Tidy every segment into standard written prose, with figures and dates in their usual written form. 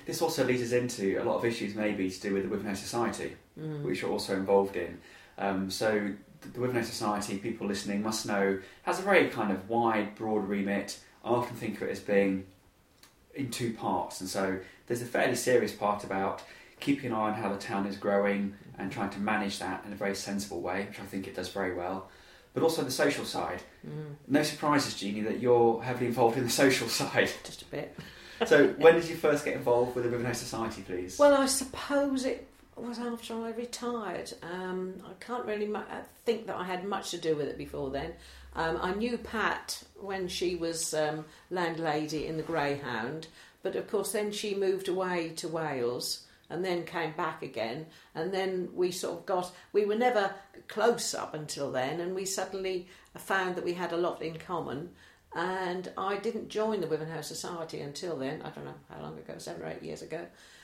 this also leads us into a lot of issues maybe to do with the Wivenhoe Society, which you're also involved in. So the Wivenhoe Society, people listening must know, has a very kind of wide, broad remit. I often think of it as being in two parts, and so there's a fairly serious part about keeping an eye on how the town is growing and trying to manage that in a very sensible way, which I think it does very well. But also the social side. No surprises, Jeannie, that you're heavily involved in the social side. Just a bit. So when did you first get involved with the Wivenhoe Society, please? Well, I suppose it was after I retired. I can't really think that I had much to do with it before then. I knew Pat when she was landlady in the Greyhound, but of course then she moved away to Wales and then came back again, and then we we were never close up until then, and we suddenly found that we had a lot in common. And I didn't join the Wivenhoe Society until then. I don't know how long ago, 7 or 8 years ago.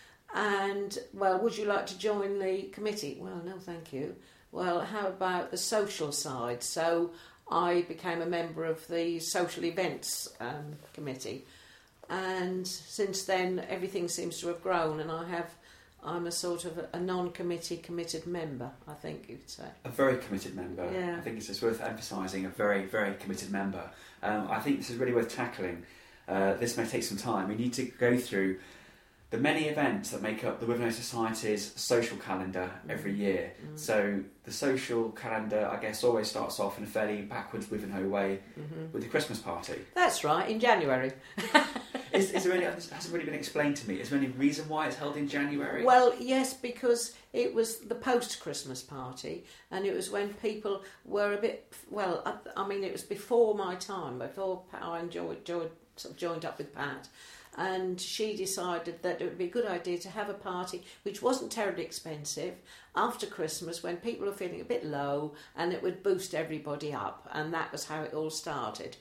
And, well, would you like to join the committee? Well, no, thank you. Well, how about the social side? So I became a member of the social events committee. And since then, everything seems to have grown, and I'm a sort of a non-committee committed member, I think you'd say. A very committed member. Yeah. I think it's just worth emphasising, a very, very committed member. I think this is really worth tackling. This may take some time. We need to go through the many events that make up the Wivenhoe Society's social calendar every year. So the social calendar, I guess, always starts off in a fairly backwards Wivenhoe way with the Christmas party. That's right, in January. Is there any? Hasn't really been explained to me. Is there any reason why it's held in January? Well, yes, because it was the post-Christmas party, and it was when people were a bit. Well, I mean, it was before my time, before I joined up with Pat, and she decided that it would be a good idea to have a party which wasn't terribly expensive after Christmas, when people were feeling a bit low, and it would boost everybody up, and that was how it all started,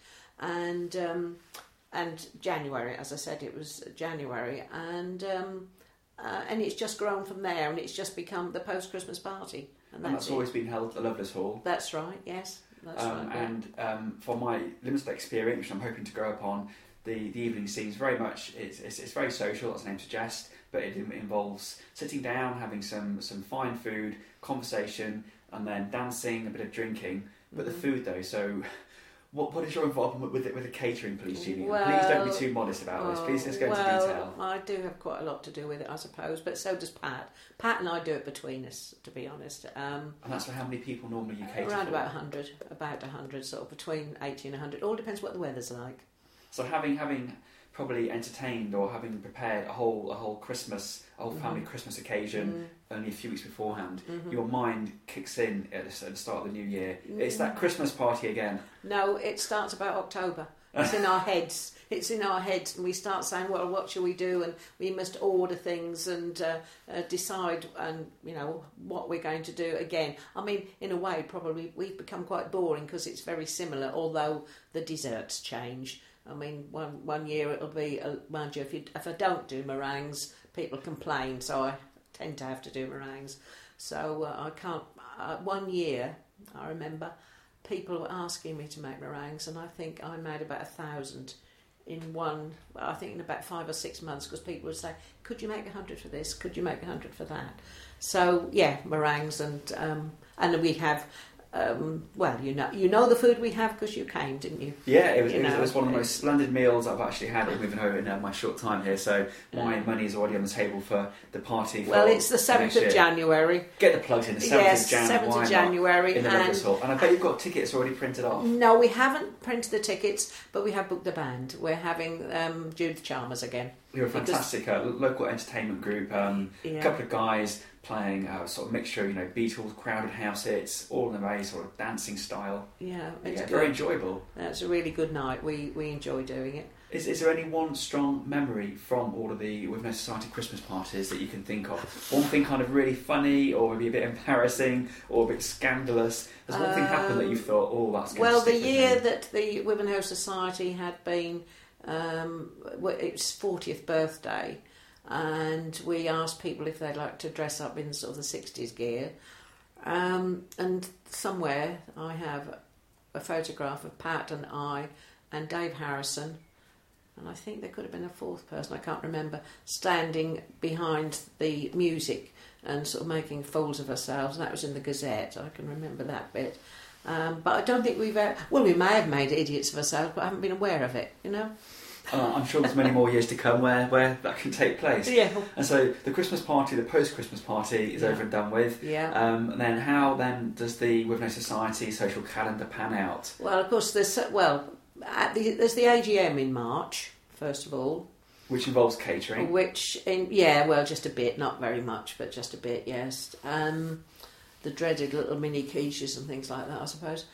And January, as I said, it was January, and it's just grown from there, and it's just become the post-Christmas party. And that's always been held at the Lovelace Hall. That's right, yes. That's right. And for my limited experience, which I'm hoping to grow upon, the evening seems very much, it's very social, as the name suggests, but it involves sitting down, having some fine food, conversation, and then dancing, a bit of drinking. But the food, though, so... What is your involvement with the catering, please, Jeannie? Well, please don't be too modest about this. Please let's go into detail. I do have quite a lot to do with it, I suppose, but so does Pat. Pat and I do it between us, to be honest. And that's for how many people normally you cater around for? About 100, sort of between 80 and 100. All depends what the weather's like. So having probably entertained or having prepared a whole Christmas, a whole family Christmas occasion only a few weeks beforehand, your mind kicks in at the start of the new year. It's that Christmas party again. No, it starts about October. It's in our heads. It's in our heads, and we start saying, well, what shall we do? And we must order things and decide, and what we're going to do again. I mean, in a way, probably we've become quite boring because it's very similar, although the desserts change. I mean, one year it'll be, mind you, if I don't do meringues, people complain, so I tend to have to do meringues. So I can't. 1 year, I remember, people were asking me to make meringues, and I think I made about 1,000 in about 5 or 6 months, because people would say, could you make 100 for this? Could you make 100 for that? So, yeah, meringues, and we have... you know the food we have because you came, didn't you? Yeah, it was one of the most splendid meals I've actually had in Wivenhoe in my short time here, so my money is already on the table for the party. Well, it's the 7th of January. Get the plugs in, the 7th of January. In the Lovelace Hall. And I bet you've got tickets already printed off. No, we haven't printed the tickets, but we have booked the band. We're having Judith Chalmers again. You're a fantastic local entertainment group, a couple of guys playing sort of mixture, Beatles, crowded house hits, all in a very sort of dancing style. Yeah, it's good. Very enjoyable. That's a really good night. We enjoy doing it. Is there any one strong memory from all of the Wivenhoe Society Christmas parties that you can think of? One thing kind of really funny, or maybe a bit embarrassing, or a bit scandalous? Has one thing happened that you thought, oh, that's going to stick with me? Well, the year that the Wivenhoe Society had been, its 40th birthday, and we asked people if they'd like to dress up in sort of the 60s gear. And somewhere I have a photograph of Pat and I and Dave Harrison and I think there could have been a fourth person, I can't remember, standing behind the music and sort of making fools of ourselves. And that was in the Gazette. I can remember that bit. But I don't think we've... we may have made idiots of ourselves, but I haven't been aware of it, you know? I'm sure there's many more years to come where that can take place. Yeah. And so the Christmas party, the post-Christmas party is over and done with. Yeah. And then how then does the With No Society social calendar pan out? Well, of course, there's the AGM in March, first of all. Which involves catering. Just a bit, not very much, but just a bit, yes. The dreaded little mini quiches and things like that, I suppose.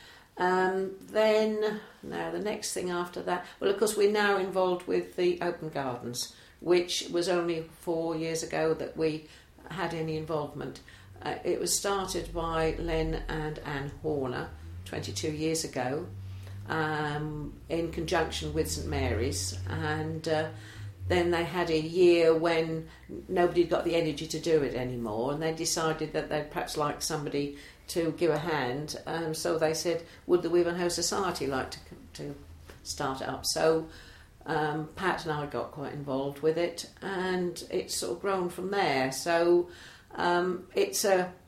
Then, now the next thing after that, well, of course, we're now involved with the Open Gardens, which was only 4 years ago that we had any involvement. It was started by Len and Anne Horner 22 years ago, in conjunction with St Mary's, and then they had a year when nobody got the energy to do it anymore, and they decided that they'd perhaps like somebody to give a hand. So they said, would the Wivenhoe Society like to start it up? So Pat and I got quite involved with it, and it's sort of grown from there. So it's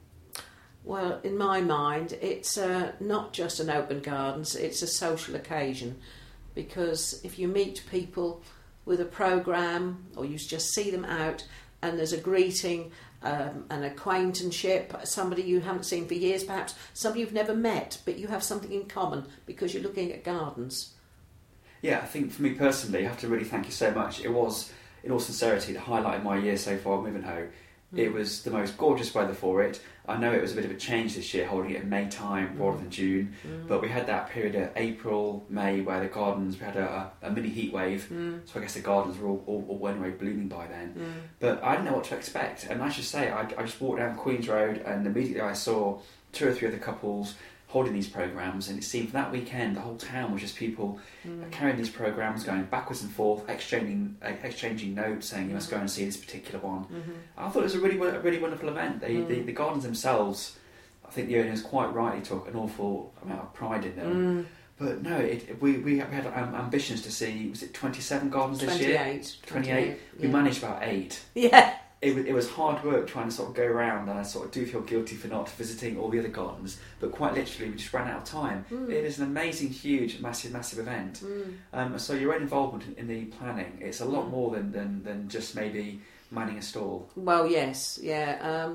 in my mind, it's not just an open gardens, it's a social occasion, because if you meet people with a programme, or you just see them out and there's a greeting, an acquaintanceship, somebody you haven't seen for years perhaps, somebody you've never met, but you have something in common because you're looking at gardens. Yeah, I think for me personally, I have to really thank you so much. It was, in all sincerity, the highlight of my year so far at Wivenhoe. It was the most gorgeous weather for it. I know it was a bit of a change this year, holding it in May time rather than June, but we had that period of April, May, where the gardens, we had a mini heat wave, so I guess the gardens were all went away blooming by then. But I didn't know what to expect, and I should say, I just walked down Queen's Road, and immediately I saw 2 or 3 other couples holding these programmes, and it seemed for that weekend the whole town was just people carrying these programmes, going backwards and forth, exchanging notes, saying you must go and see this particular one. I thought it was a really wonderful event. The gardens themselves, I think the owners quite rightly took an awful amount of pride in them. But no, we had ambitions to see, was it 27 gardens this year? 28. We managed about 8. Yeah. It was hard work trying to sort of go around, and I sort of do feel guilty for not visiting all the other gardens, but quite literally we just ran out of time. It is an amazing, huge, massive event. So your own involvement in the planning, it's a lot more than just maybe manning a stall. Well, yes, yeah.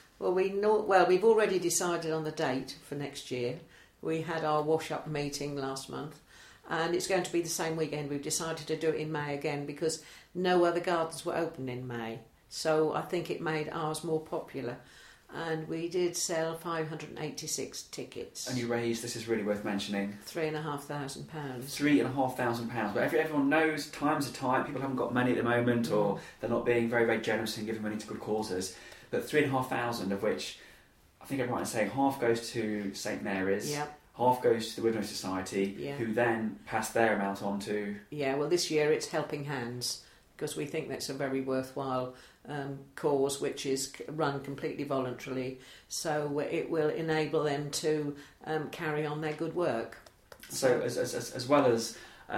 We've already decided on the date for next year. We had our wash-up meeting last month, and it's going to be the same weekend. We've decided to do it in May again because no other gardens were open in May. So I think it made ours more popular. And we did sell 586 tickets. And you raised, this is really worth mentioning, £3,500. £3,500. But everyone knows times are tight, people haven't got money at the moment, or they're not being very, very generous in giving money to good causes. But £3,500, of which I think I'm right in saying half goes to St Mary's, half goes to the Wivenhoe Society, who then pass their amount on to... Yeah, well, this year it's Helping Hands, because we think that's a very worthwhile cause, which is run completely voluntarily, so it will enable them to carry on their good work. So as well as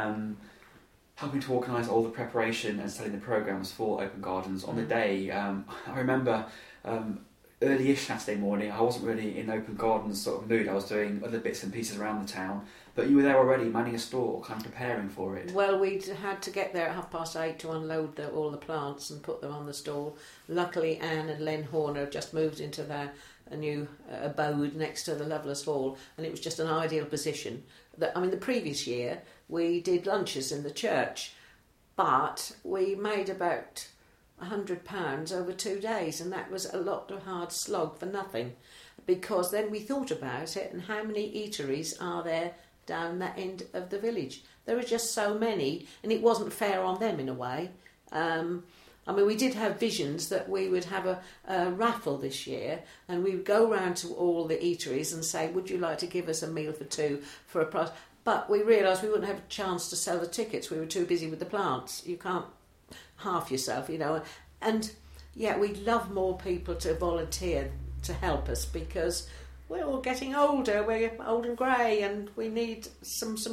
helping to organise all the preparation and selling the programmes for Open Gardens, on the day, I remember early-ish Saturday morning, I wasn't really in Open Gardens sort of mood, I was doing other bits and pieces around the town, but you were there already manning a stall, kind of preparing for it. Well, we'd had to get there at 8:30 to unload all the plants and put them on the stall. Luckily, Anne and Len Horner have just moved into their new abode next to the Lovelace Hall, and it was just an ideal position. The previous year we did lunches in the church, but we made about £100 over 2 days, and that was a lot of hard slog for nothing, because then we thought about it and how many eateries are there down that end of the village. There are just so many, and it wasn't fair on them in a way. We did have visions that we would have a raffle this year, and we would go round to all the eateries and say, would you like to give us a meal for 2 for a price? But we realised we wouldn't have a chance to sell the tickets. We were too busy with the plants. You can't half yourself, And yeah, we'd love more people to volunteer to help us, because we're all getting older, we're old and grey, and we need some more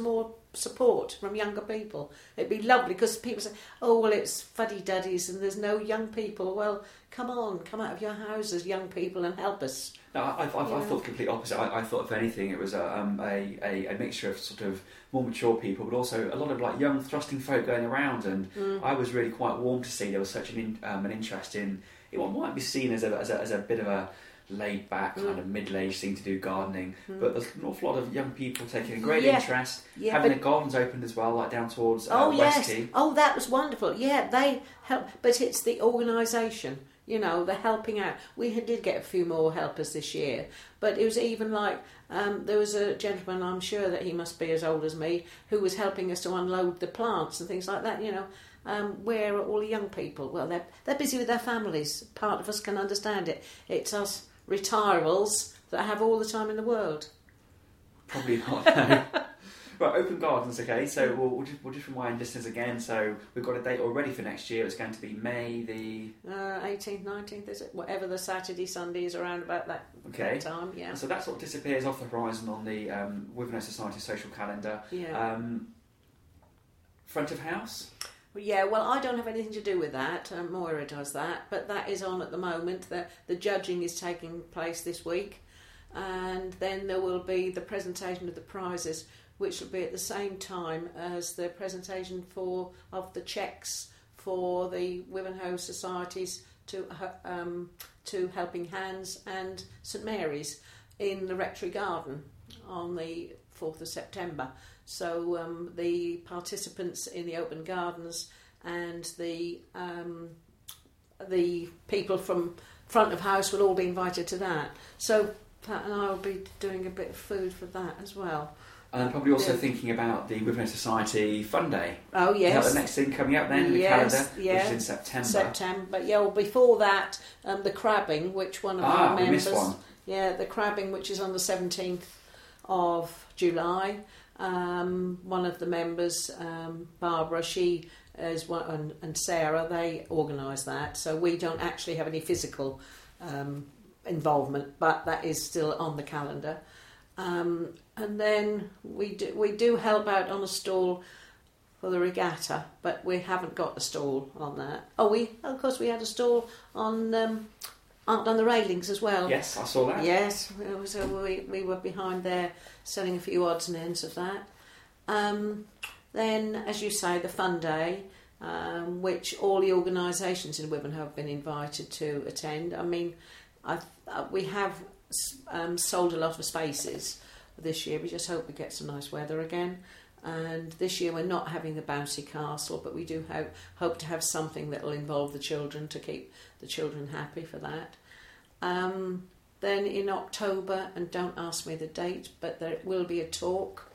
support from younger people. It'd be lovely because people say, "Oh, well, it's fuddy-duddies and there's no young people." Well, come out of your houses, young people, and help us. No, I thought the complete opposite. I thought, if anything, it was a mixture of sort of more mature people, but also a lot of like young, thrusting folk going around. And I was really quite warm to see there was such an interest in it. What might be seen as a bit of a laid back kind of middle-aged thing to do gardening, but there's an awful lot of young people taking a great interest, having their gardens opened as well, like down towards West Key. Oh, that was wonderful. Yeah, they help, but it's the organisation. You know, the helping out. We did get a few more helpers this year, but it was even like there was a gentleman, I'm sure that he must be as old as me, who was helping us to unload the plants and things like that. You know, where are all the young people? Well, they're busy with their families. Part of us can understand it. It's us retirables that have all the time in the world. Probably not. No. Right, open gardens, okay, so we'll just remind listeners again, so we've got a date already for next year. It's going to be May the 18th, 19th, is it? Whatever the Saturday, Sunday is around about that time, yeah. So that sort of disappears off the horizon on the Withenham Society social calendar. Yeah. Front of house? Yeah, well, I don't have anything to do with that. Moira does that, but that is on at the moment. The judging is taking place this week, and then there will be the presentation of the prizes, which will be at the same time as the presentation of the cheques for the Wivenhoe societies to Helping Hands and St Mary's in the Rectory Garden on the 4th of September. So the participants in the open gardens and the people from front of house will all be invited to that. So Pat and I will be doing a bit of food for that as well. And probably also thinking about the Wivenhoe Society Fun Day. Oh, yes. Is that the next thing coming up then in the calendar? Which is in September. But yeah, well, before that, the crabbing, which one of our members... we missed one. Yeah, the crabbing, which is on the 17th of July. One of the members, Barbara, she is one, and Sarah, they organise that. So we don't actually have any physical involvement, but that is still on the calendar. And then we do help out on a stall for the regatta, but we haven't got a stall on that. Of course we had a stall on the railings as well. Yes, I saw that. Yes, so we were behind there selling a few odds and ends of that. Then, as you say, the Fun Day, which all the organisations in Wivenhoe have been invited to attend. I mean, we have sold a lot of spaces this year. We just hope we get some nice weather again. And this year we're not having the bouncy castle, but we do hope to have something that will involve the children to keep the children happy for that. Then in October, and don't ask me the date, but there will be a talk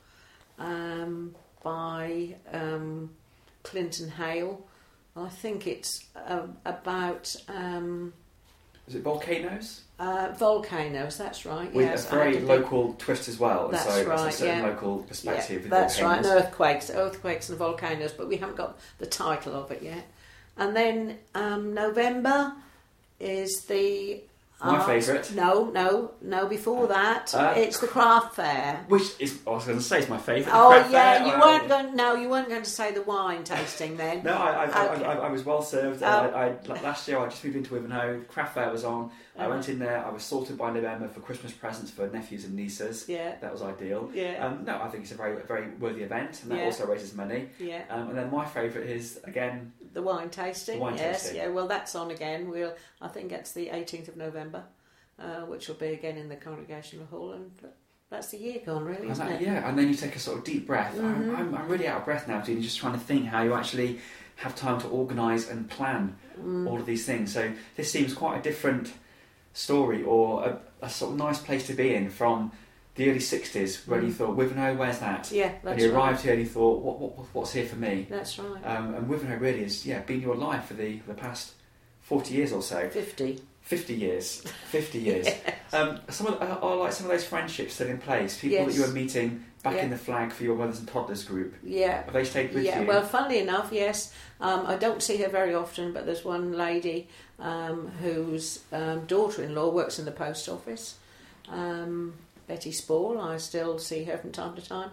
by Clinton Hale. I think it's about... is it volcanoes? Volcanoes, that's right. With yes, a very local twist as well. That's so right. It's a certain local perspective. Yeah, that's volcanoes. right. And earthquakes and volcanoes, but we haven't got the title of it yet. And then November is the my favourite. No. Before that, it's the craft fair. Which is, I was going to say, it's my favourite. Oh yeah, you weren't going to say the wine tasting then. No, I was well served. Last year I just moved into Wivenhoe. Craft fair was on. I went in there. I was sorted by November for Christmas presents for nephews and nieces. Yeah, that was ideal. Yeah. No, I think it's a very, very worthy event, and that also raises money. Yeah. And then my favourite is again the wine tasting. Tasting. Yeah. Well, that's on again. I think it's the 18th of November, which will be again in the Congregational Hall, and that's the year gone, really, isn't it? Yeah. And then you take a sort of deep breath. Mm-hmm. I'm really out of breath now, Jean, just trying to think how you actually have time to organise and plan all of these things. So this seems quite a different story, or a sort of nice place to be in from the early 60s, where you thought, Wivenhoe, where's that? Yeah, that's and you arrived here and you thought, what's here for me? That's right. And Wivenhoe really has been your life for the past 40 years or so. 50 years. 50 years. Yes. Some of those friendships still in place? People that you were meeting back in the Flag for your mothers and toddlers group? Yeah. Have they stayed with you? Yeah, well, funnily enough, yes. I don't see her very often, but there's one lady whose daughter-in-law works in the post office, Betty Spall. I still see her from time to time.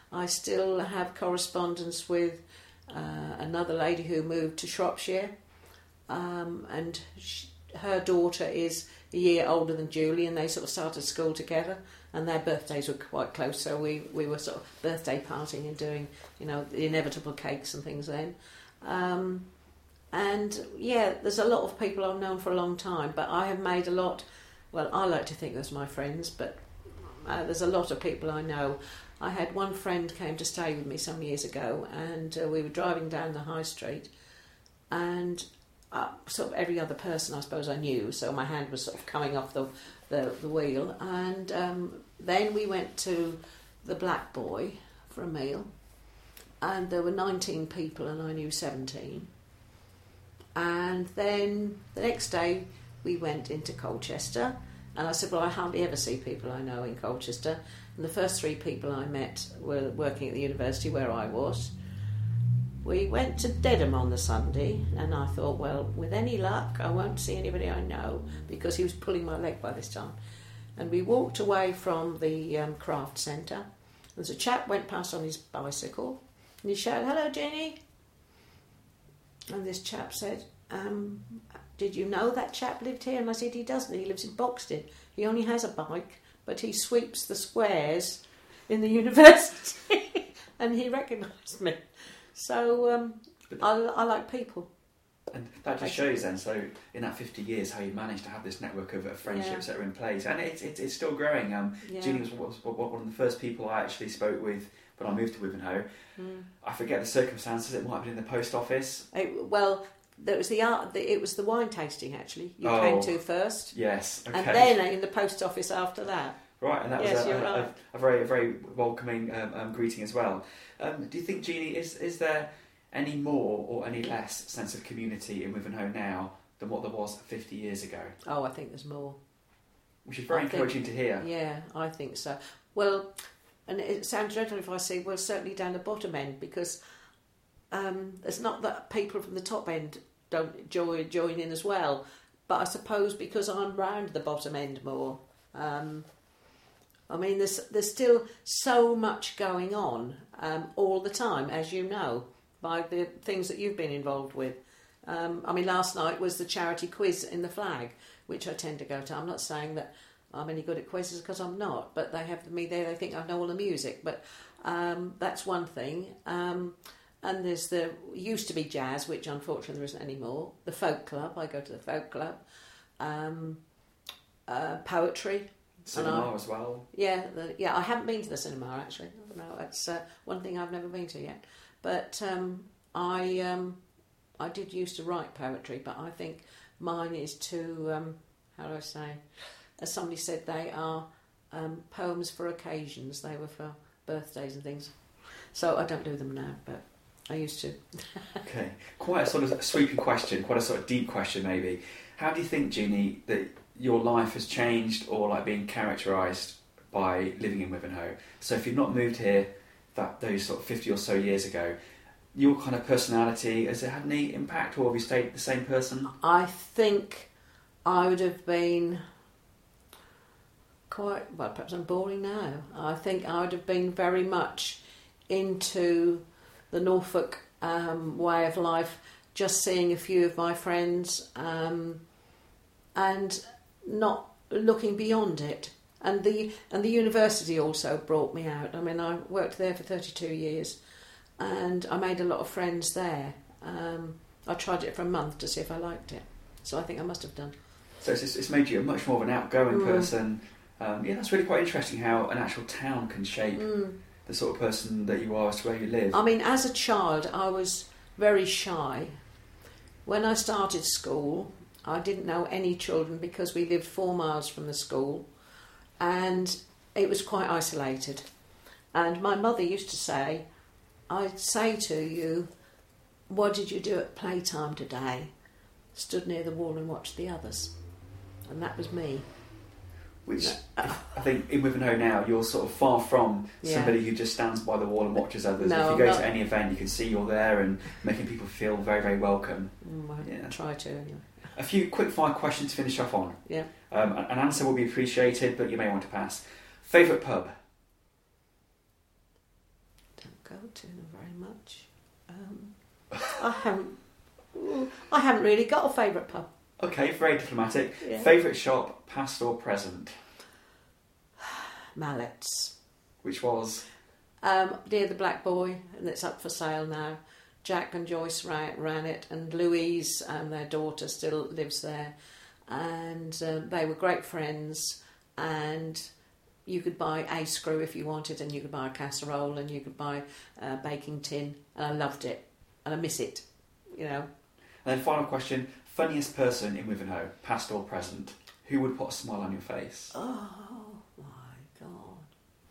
I still have correspondence with another lady who moved to Shropshire, and her daughter is a year older than Julie, and they sort of started school together, and their birthdays were quite close, so we were sort of birthday partying and doing, the inevitable cakes and things then. And yeah, there's a lot of people I've known for a long time, but I have made a lot. Well, I like to think that's my friends, but there's a lot of people I know. I had one friend came to stay with me some years ago, and we were driving down the high street, and sort of every other person I suppose I knew, so my hand was sort of coming off the wheel, and then we went to the Black Boy for a meal, and there were 19 people and I knew 17. And then the next day we went into Colchester, and I said, well, I hardly ever see people I know in Colchester, and the first 3 people I met were working at the university where I was. We went to Dedham on the Sunday, and I thought, well, with any luck I won't see anybody I know, because he was pulling my leg by this time. And we walked away from the craft centre, and a chap went past on his bicycle, and he shouted, hello, Jenny. And this chap said, did you know that chap lived here? And I said, he doesn't, he lives in Boxted. He only has a bike, but he sweeps the squares in the university. And he recognised me. So I like people. And that just shows then, so in that 50 years, how you managed to have this network of friendships that are in place. And it's still growing. Jeannie was one of the first people I actually spoke with when I moved to Wivenhoe. I forget the circumstances, it might have been in the post office. There was it was the wine tasting actually you came to first. Yes, okay. And then in the post office after that. Right, and that was a very, very welcoming greeting as well. Do you think, Jeannie, is there any more or any less sense of community in Wivenhoe now than what there was 50 years ago? Oh, I think there's more. Which is very encouraging to hear. Yeah, I think so. Well, and it sounds dreadful if I say, well, certainly down the bottom end, because it's not that people from the top end don't join in as well, but I suppose because I'm round the bottom end more. I mean, there's still so much going on all the time, as you know, by the things that you've been involved with. I mean, last night was the charity quiz in the Flag, which I tend to go to. I'm not saying that I'm any good at quizzes, because I'm not, but they have me there, they think I know all the music, but that's one thing. And there's used to be jazz, which unfortunately there isn't anymore. The folk club, I go to the folk club. Poetry. Cinema as well. Yeah, I haven't been to the cinema actually. No, it's one thing I've never been to yet. But I did used to write poetry, but I think mine is to how do I say? As somebody said, they are poems for occasions. They were for birthdays and things. So I don't do them now, but I used to. Okay, quite a sort of sweeping question, quite a sort of deep question maybe. How do you think, Jeannie, that your life has changed or like been characterised by living in Wivenhoe? So if you've not moved here those sort of 50 or so years ago, your kind of personality, has it had any impact, or have you stayed the same person? I think I would have been perhaps I'm boring now. I think I would have been very much into the Norfolk way of life, just seeing a few of my friends and not looking beyond it. And the university also brought me out. I mean, I worked there for 32 years and I made a lot of friends there. I tried it for a month to see if I liked it. So I think I must have done. So it's made you much more of an outgoing person. Yeah, that's really quite interesting how an actual town can shape the sort of person that you are as to where you live. I mean, as a child, I was very shy. When I started school, I didn't know any children because we lived 4 miles from the school and it was quite isolated. And my mother used to say, I'd say to you, what did you do at playtime today? Stood near the wall and watched the others. And that was me. Which, I think in Wivenhoe now, you're sort of far from somebody who just stands by the wall and watches others. No, if you go to any event, you can see you're there and making people feel very, very welcome. I try to, anyway. A few quick fire questions to finish off on. Yeah. An answer will be appreciated, but you may want to pass. Favourite pub? go to very much. I haven't really got a favourite pub. Okay, very diplomatic. Yeah. Favourite shop, past or present? Mallet's. Which was? Near the Black Boy, and it's up for sale now. Jack and Joyce ran it, and Louise, their daughter, still lives there. And they were great friends, and you could buy a screw if you wanted, and you could buy a casserole, and you could buy a baking tin, and I loved it, and I miss it, you know. And then final question, funniest person in Wivenhoe, past or present? Who would put a smile on your face? Oh my God.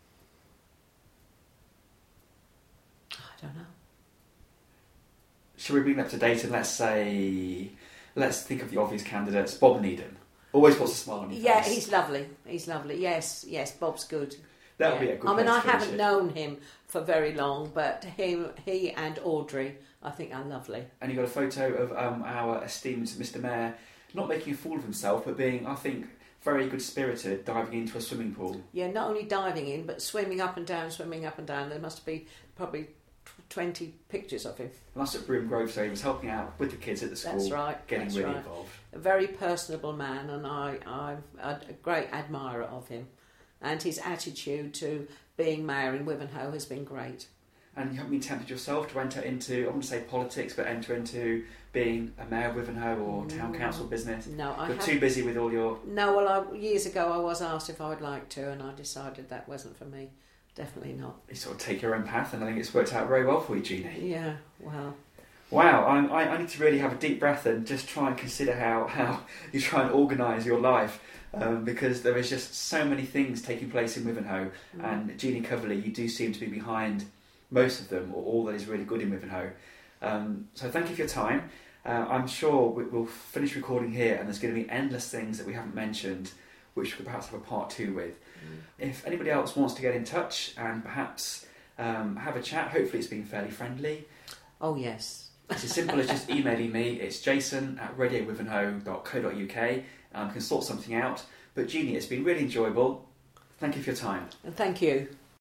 I don't know. Shall we bring that up to date and let's think of the obvious candidates. Bob Needham. Always puts a smile on your face. Yeah, he's lovely. He's lovely. Yes, Bob's good. That would be a good I mean, place I to finish haven't it. known him for very long, but he and Audrey, I think, are lovely. And you got a photo of our esteemed Mr. Mayor not making a fool of himself, but being, I think, very good-spirited, diving into a swimming pool. Yeah, not only diving in, but swimming up and down. There must be probably 20 pictures of him. And that's at Broome Grove, so he was helping out with the kids at the school. That's right. Getting that's really right. involved. A very personable man, and I'm a great admirer of him. And his attitude to being mayor in Wivenhoe has been great. And you haven't been tempted yourself to enter into, I wouldn't say politics, but enter into being a mayor of Wivenhoe or town council business? No, I You're haven't. too busy with all your... No, well, years ago I was asked if I would like to, and I decided that wasn't for me. Definitely not. You sort of take your own path, and I think it's worked out very well for you, Jeannie. Yeah, well... Wow, I need to really have a deep breath and just try and consider how you try and organise your life, because there is just so many things taking place in Wivenhoe, and Jeannie Coverley, you do seem to be behind most of them, or all that is really good in Wivenhoe. So thank you for your time. I'm sure we'll finish recording here, and there's going to be endless things that we haven't mentioned, which we could perhaps have a part 2 with. If anybody else wants to get in touch and perhaps have a chat, hopefully it's been fairly friendly. Oh, yes. It's as simple as just emailing me. It's jason@radiowivenhoe.co.uk, and I can sort something out. But Jeannie, it's been really enjoyable. Thank you for your time. And thank you.